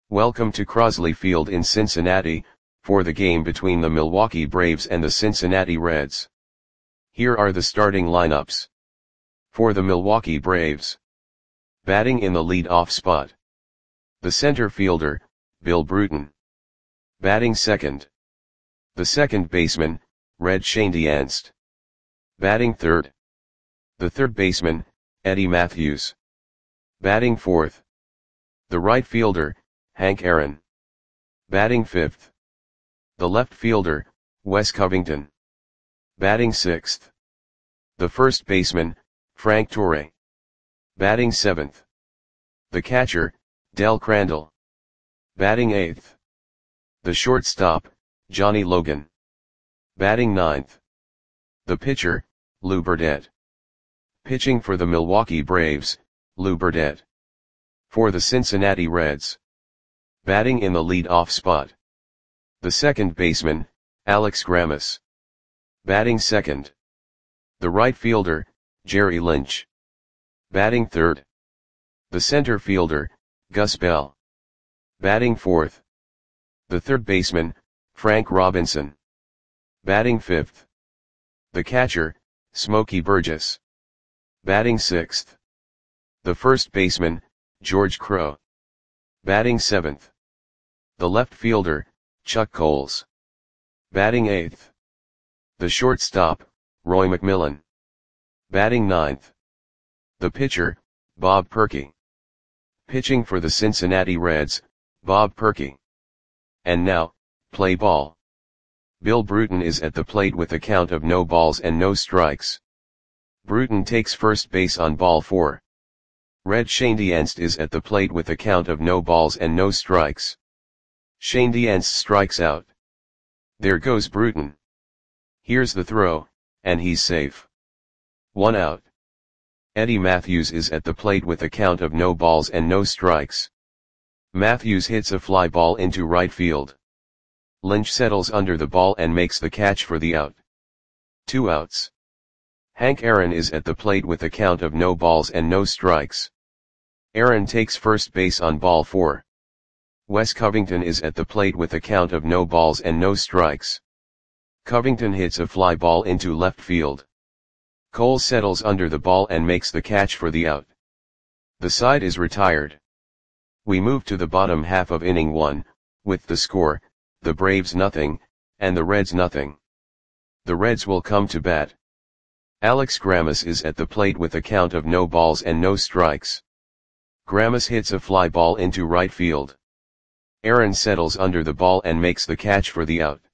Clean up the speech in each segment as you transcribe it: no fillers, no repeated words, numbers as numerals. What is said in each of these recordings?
Welcome to Crosley Field in Cincinnati, for the game between the Milwaukee Braves and the Cincinnati Reds. Here are the starting lineups. For the Milwaukee Braves. Batting in the lead-off spot. The center fielder, Bill Bruton. Batting second. The second baseman, Red Schoendienst. Batting third. The third baseman, Eddie Mathews. Batting fourth. The right fielder, Hank Aaron. Batting fifth. The left fielder, Wes Covington. Batting sixth. The first baseman, Frank Torre. Batting seventh. The catcher, Del Crandall. Batting eighth. The shortstop, Johnny Logan. Batting ninth. The pitcher, Lou Burdette. Pitching for the Milwaukee Braves, Lou Burdette. For the Cincinnati Reds. Batting in the lead-off spot. The second baseman, Alex Grammas. Batting second. The right fielder, Jerry Lynch. Batting third. The center fielder, Gus Bell. Batting fourth. The third baseman, Frank Robinson. Batting fifth. The catcher, Smokey Burgess. Batting sixth. The first baseman, George Crowe. Batting seventh. The left fielder, Chuck Coles. Batting eighth. The shortstop, Roy McMillan. Batting ninth. The pitcher, Bob Perky. Pitching for the Cincinnati Reds, Bob Perky. And now, play ball. Bill Bruton is at the plate with a count of no balls and no strikes. Bruton takes first base on ball 4. Red Schoendienst is at the plate with a count of no balls and no strikes. Schoendienst strikes out. There goes Bruton. Here's the throw, and he's safe. 1 out. Eddie Mathews is at the plate with a count of no balls and no strikes. Mathews hits a fly ball into right field. Lynch settles under the ball and makes the catch for the out. 2 outs. Hank Aaron is at the plate with a count of no balls and no strikes. Aaron takes first base on ball 4. Wes Covington is at the plate with a count of no balls and no strikes. Covington hits a fly ball into left field. Cole settles under the ball and makes the catch for the out. The side is retired. We move to the bottom half of inning 1, with the score, the Braves nothing, and the Reds nothing. The Reds will come to bat. Alex Grammas is at the plate with a count of no balls and no strikes. Grammas hits a fly ball into right field. Aaron settles under the ball and makes the catch for the out.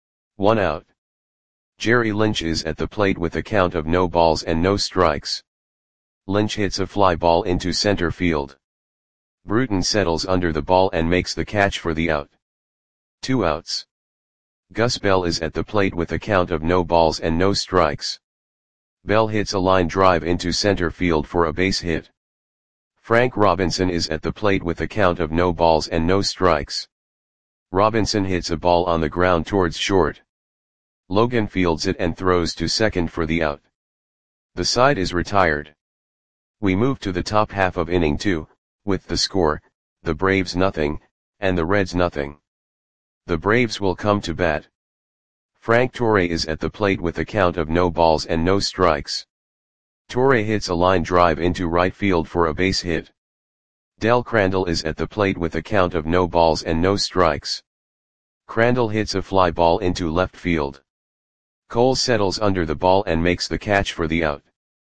1 out. Jerry Lynch is at the plate with a count of no balls and no strikes. Lynch hits a fly ball into center field. Bruton settles under the ball and makes the catch for the out. 2 outs. Gus Bell is at the plate with a count of no balls and no strikes. Bell hits a line drive into center field for a base hit. Frank Robinson is at the plate with a count of no balls and no strikes. Robinson hits a ball on the ground towards short. Logan fields it and throws to second for the out. The side is retired. We move to the top half of inning 2, with the score, the Braves nothing, and the Reds nothing. The Braves will come to bat. Frank Torre is at the plate with a count of no balls and no strikes. Torre hits a line drive into right field for a base hit. Del Crandall is at the plate with a count of no balls and no strikes. Crandall hits a fly ball into left field. Cole settles under the ball and makes the catch for the out.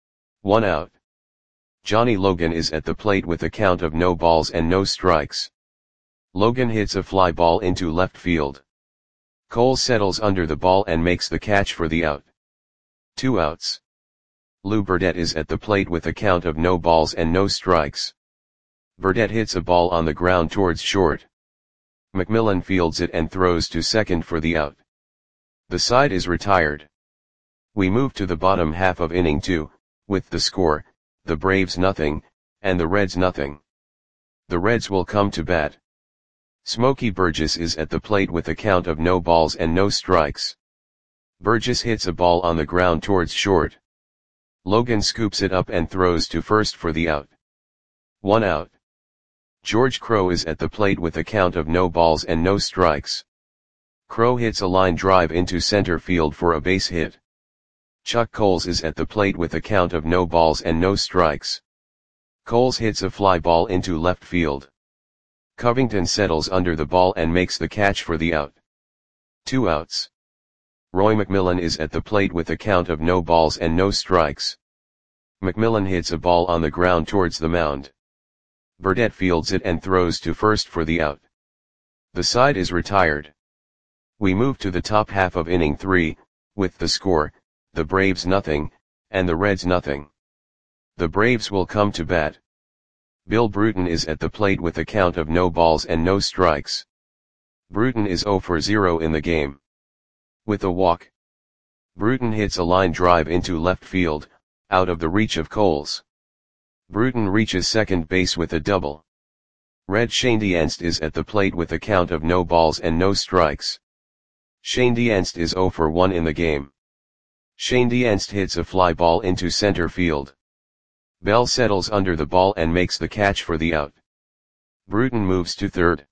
1 out. Johnny Logan is at the plate with a count of no balls and no strikes. Logan hits a fly ball into left field. Cole settles under the ball and makes the catch for the out. 2 outs. Lou Burdette is at the plate with a count of no balls and no strikes. Burdette hits a ball on the ground towards short. McMillan fields it and throws to second for the out. The side is retired. We move to the bottom half of inning 2, with the score, the Braves nothing, and the Reds nothing. The Reds will come to bat. Smokey Burgess is at the plate with a count of no balls and no strikes. Burgess hits a ball on the ground towards short. Logan scoops it up and throws to first for the out. 1 out. George Crowe is at the plate with a count of no balls and no strikes. Crowe hits a line drive into center field for a base hit. Chuck Coles is at the plate with a count of no balls and no strikes. Coles hits a fly ball into left field. Covington settles under the ball and makes the catch for the out. 2 outs. Roy McMillan is at the plate with a count of no balls and no strikes. McMillan hits a ball on the ground towards the mound. Burdette fields it and throws to first for the out. The side is retired. We move to the top half of inning 3, with the score, the Braves nothing, and the Reds nothing. The Braves will come to bat. Bill Bruton is at the plate with a count of no balls and no strikes. Bruton is 0 for 0 in the game. With a walk. Bruton hits a line drive into left field, out of the reach of Coles. Bruton reaches second base with a double. Red Schoendienst is at the plate with a count of no balls and no strikes. Schoendienst is 0 for 1 in the game. Schoendienst hits a fly ball into center field. Bell settles under the ball and makes the catch for the out. Bruton moves to third.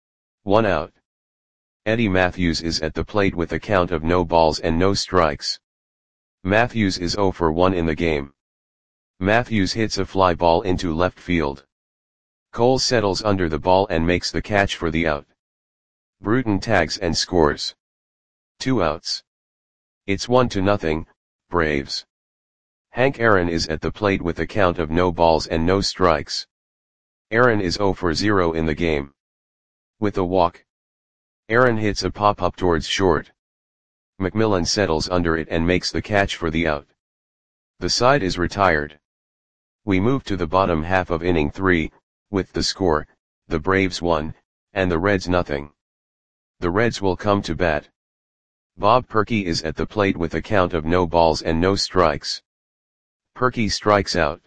1 out. Eddie Matthews is at the plate with a count of no balls and no strikes. Matthews is 0 for 1 in the game. Matthews hits a fly ball into left field. Cole settles under the ball and makes the catch for the out. Bruton tags and scores. 2 outs. It's 1-0, Braves. Hank Aaron is at the plate with a count of no balls and no strikes. Aaron is 0 for 0 in the game. With a walk. Aaron hits a pop-up towards short. McMillan settles under it and makes the catch for the out. The side is retired. We move to the bottom half of inning 3, with the score, the Braves 1, and the Reds nothing. The Reds will come to bat. Bob Perky is at the plate with a count of no balls and no strikes. Perky strikes out.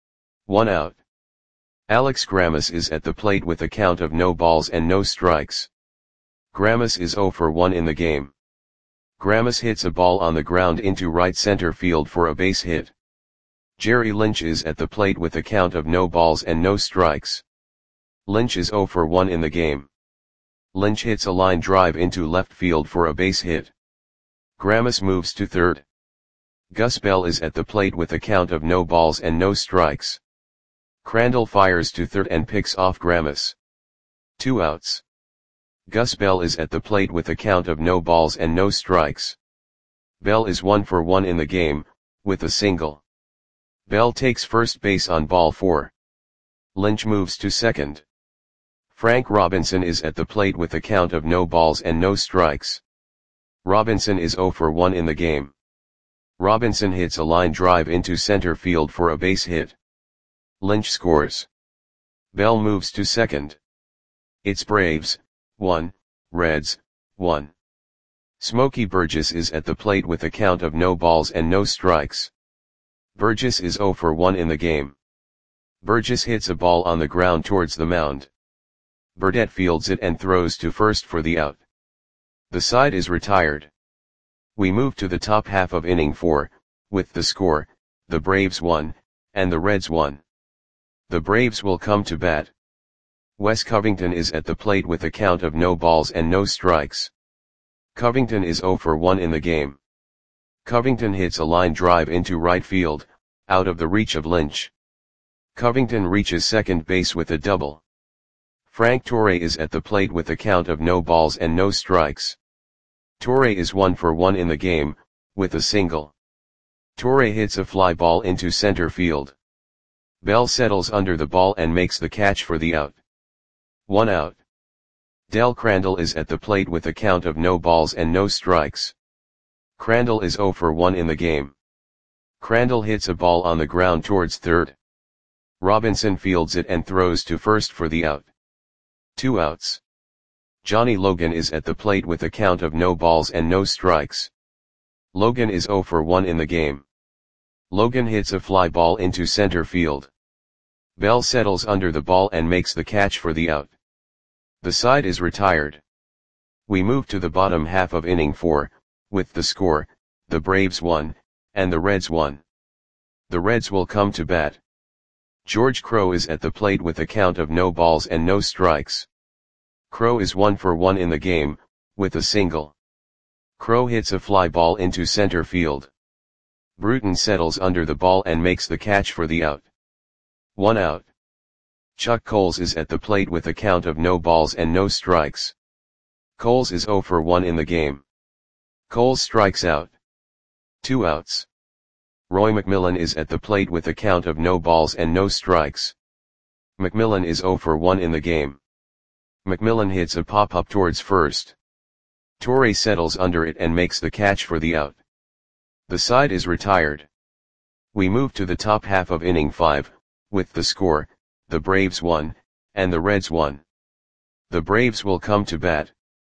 1 out. Alex Grammas is at the plate with a count of no balls and no strikes. Grammas is 0 for 1 in the game. Grammas hits a ball on the ground into right center field for a base hit. Jerry Lynch is at the plate with a count of no balls and no strikes. Lynch is 0 for 1 in the game. Lynch hits a line drive into left field for a base hit. Grammas moves to third. Gus Bell is at the plate with a count of no balls and no strikes. Crandall fires to third and picks off Grammas. 2 outs. Gus Bell is at the plate with a count of no balls and no strikes. Bell is 1 for 1 in the game, with a single. Bell takes first base on ball 4. Lynch moves to second. Frank Robinson is at the plate with a count of no balls and no strikes. Robinson is 0 for 1 in the game. Robinson hits a line drive into center field for a base hit. Lynch scores. Bell moves to second. It's Braves 1, Reds 1. Smokey Burgess is at the plate with a count of no balls and no strikes. Burgess is 0 for 1 in the game. Burgess hits a ball on the ground towards the mound. Burdette fields it and throws to first for the out. The side is retired. We move to the top half of inning 4, with the score, the Braves 1, and the Reds 1. The Braves will come to bat. Wes Covington is at the plate with a count of no balls and no strikes. Covington is 0 for 1 in the game. Covington hits a line drive into right field, out of the reach of Lynch. Covington reaches second base with a double. Frank Torre is at the plate with a count of no balls and no strikes. Torre is 1 for 1 in the game, with a single. Torre hits a fly ball into center field. Bell settles under the ball and makes the catch for the out. 1 out. Del Crandall is at the plate with a count of no balls and no strikes. Crandall is 0 for 1 in the game. Crandall hits a ball on the ground towards third. Robinson fields it and throws to first for the out. 2 outs. Johnny Logan is at the plate with a count of no balls and no strikes. Logan is 0 for 1 in the game. Logan hits a fly ball into center field. Bell settles under the ball and makes the catch for the out. The side is retired. We move to the bottom half of inning 4, with the score, the Braves 1, and the Reds 1. The Reds will come to bat. George Crowe is at the plate with a count of no balls and no strikes. Crowe is 1 for 1 in the game, with a single. Crowe hits a fly ball into center field. Bruton settles under the ball and makes the catch for the out. 1 out. Chuck Coles is at the plate with a count of no balls and no strikes. Coles is 0 for 1 in the game. Coles strikes out. 2 outs. Roy McMillan is at the plate with a count of no balls and no strikes. McMillan is 0 for 1 in the game. McMillan hits a pop-up towards first. Torre settles under it and makes the catch for the out. The side is retired. We move to the top half of inning 5, with the score, the Braves 1, and the Reds 1. The Braves will come to bat.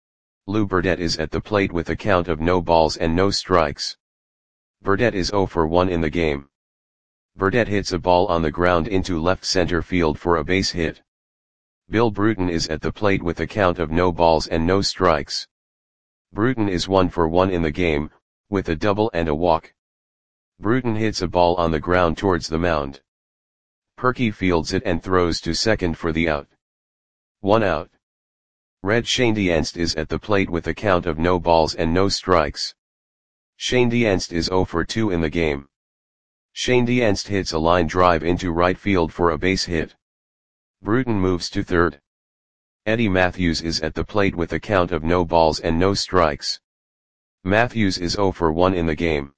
Lou Burdette is at the plate with a count of no balls and no strikes. Burdette is 0 for 1 in the game. Burdette hits a ball on the ground into left center field for a base hit. Bill Bruton is at the plate with a count of no balls and no strikes. Bruton is 1 for 1 in the game, with a double and a walk. Bruton hits a ball on the ground towards the mound. Perky fields it and throws to second for the out. 1 out. Red Schoendienst is at the plate with a count of no balls and no strikes. Schoendienst is 0 for 2 in the game. Schoendienst hits a line drive into right field for a base hit. Bruton moves to third. Eddie Matthews is at the plate with a count of no balls and no strikes. Matthews is 0 for 1 in the game.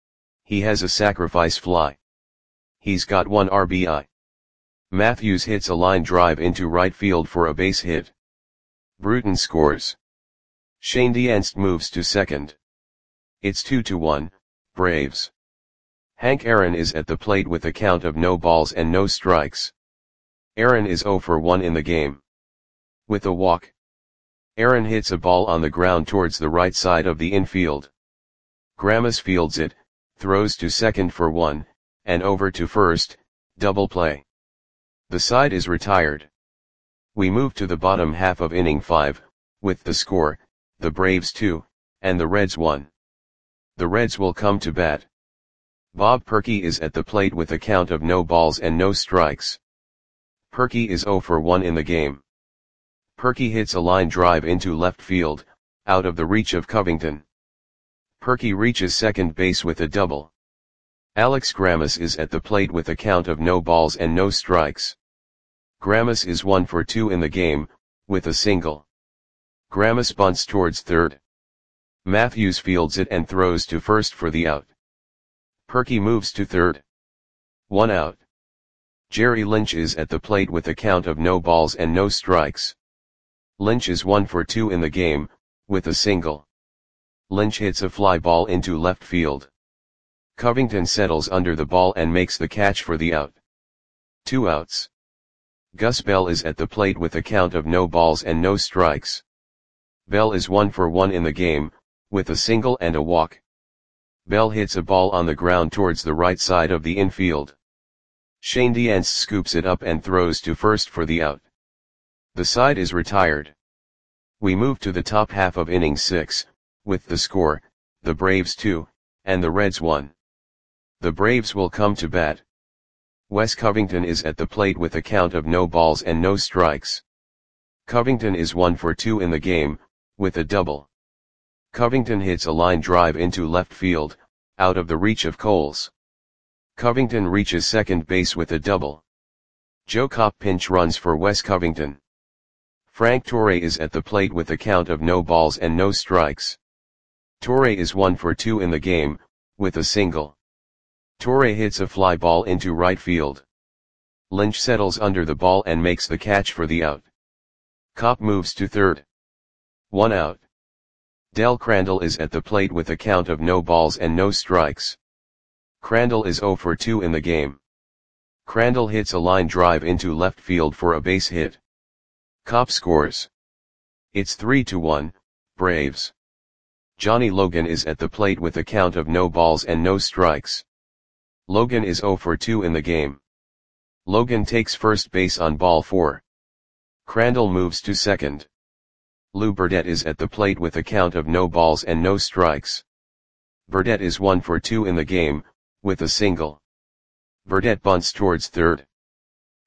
He has a sacrifice fly. He's got 1 RBI. Matthews hits a line drive into right field for a base hit. Bruton scores. Schoendienst moves to second. It's 2-1, Braves. Hank Aaron is at the plate with a count of no balls and no strikes. Aaron is 0 for 1 in the game. With a walk. Aaron hits a ball on the ground towards the right side of the infield. Grammas fields it, throws to second for 1, and over to first, double play. The side is retired. We move to the bottom half of inning 5, with the score, the Braves 2, and the Reds 1. The Reds will come to bat. Bob Perky is at the plate with a count of no balls and no strikes. Perky is 0 for 1 in the game. Perky hits a line drive into left field, out of the reach of Covington. Perky reaches second base with a double. Alex Grammas is at the plate with a count of no balls and no strikes. Grammas is 1 for 2 in the game, with a single. Grammas bunts towards third. Matthews fields it and throws to first for the out. Perky moves to third. 1 out. Jerry Lynch is at the plate with a count of no balls and no strikes. Lynch is 1 for 2 in the game, with a single. Lynch hits a fly ball into left field. Covington settles under the ball and makes the catch for the out. 2 outs. Gus Bell is at the plate with a count of no balls and no strikes. Bell is 1 for 1 in the game, with a single and a walk. Bell hits a ball on the ground towards the right side of the infield. Schoendienst scoops it up and throws to first for the out. The side is retired. We move to the top half of inning 6, with the score, the Braves 2, and the Reds 1. The Braves will come to bat. Wes Covington is at the plate with a count of no balls and no strikes. Covington is 1 for 2 in the game, with a double. Covington hits a line drive into left field, out of the reach of Coles. Covington reaches second base with a double. Joe Kopp pinch runs for Wes Covington. Frank Torre is at the plate with a count of no balls and no strikes. Torre is 1 for 2 in the game, with a single. Torre hits a fly ball into right field. Lynch settles under the ball and makes the catch for the out. Kopp moves to third. 1 out. Del Crandall is at the plate with a count of no balls and no strikes. Crandall is 0 for 2 in the game. Crandall hits a line drive into left field for a base hit. Kopp scores. It's 3-1, Braves. Johnny Logan is at the plate with a count of no balls and no strikes. Logan is 0 for 2 in the game. Logan takes first base on ball 4. Crandall moves to second. Lou Burdette is at the plate with a count of no balls and no strikes. Burdette is 1 for 2 in the game, with a single. Burdette bunts towards third.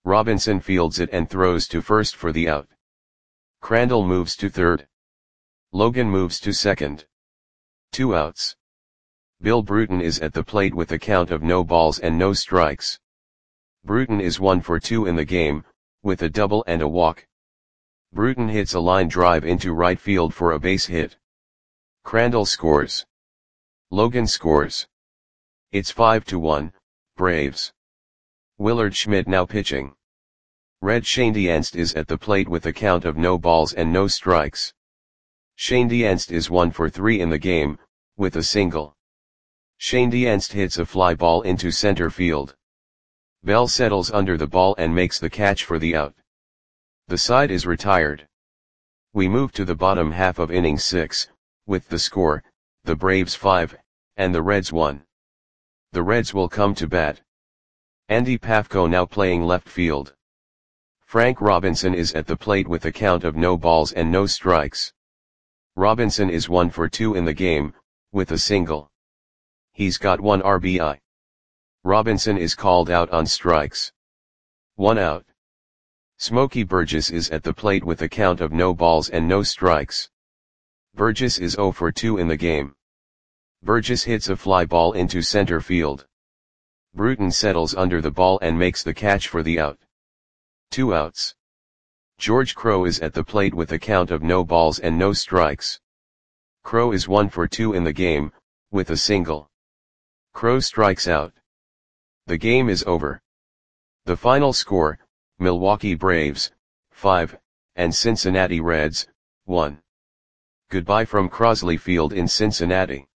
Robinson fields it and throws to first for the out. Crandall moves to third. Logan moves to second. 2 outs. Bill Bruton is at the plate with a count of no balls and no strikes. Bruton is 1 for 2 in the game, with a double and a walk. Bruton hits a line drive into right field for a base hit. Crandall scores. Logan scores. It's 5-1, Braves. Willard Schmidt now pitching. Red Schoendienst is at the plate with a count of no balls and no strikes. Schoendienst is 1 for 3 in the game, with a single. Schoendienst hits a fly ball into center field. Bell settles under the ball and makes the catch for the out. The side is retired. We move to the bottom half of inning 6, with the score, the Braves 5, and the Reds 1. The Reds will come to bat. Andy Pafko now playing left field. Frank Robinson is at the plate with a count of no balls and no strikes. Robinson is 1 for 2 in the game, with a single. He's got 1 RBI. Robinson is called out on strikes. 1 out. Smokey Burgess is at the plate with a count of no balls and no strikes. Burgess is 0 for 2 in the game. Burgess hits a fly ball into center field. Bruton settles under the ball and makes the catch for the out. 2 outs. George Crowe is at the plate with a count of no balls and no strikes. Crowe is 1 for 2 in the game, with a single. Crowe strikes out. The game is over. The final score, Milwaukee Braves, 5, and Cincinnati Reds, 1. Goodbye from Crosley Field in Cincinnati.